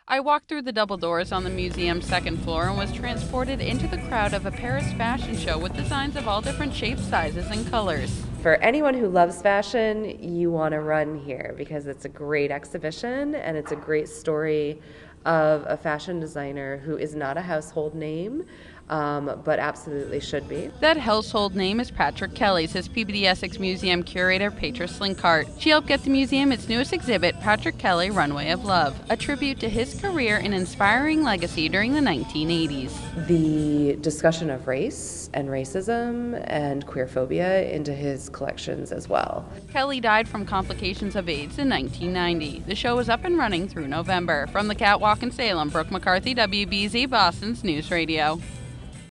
I walked through the double doors on the museum's second floor and was transported into the crowd of a Paris fashion show with designs of all different shapes, sizes, and colors. For anyone who loves fashion, you want to run here because it's a great exhibition and it's a great story of a fashion designer who is not a household name, but absolutely should be. That household name is Patrick Kelly, says PBD Essex Museum curator Petra Slinkart. She helped get the museum its newest exhibit, Patrick Kelly Runway of Love, a tribute to his career and inspiring legacy during the 1980s. The discussion of race and racism and queerphobia into his collections as well. Kelly died from complications of AIDS in 1990. The show is up and running through November. From the Catwalk in Salem, Brooke McCarthy, WBZ Boston's News Radio.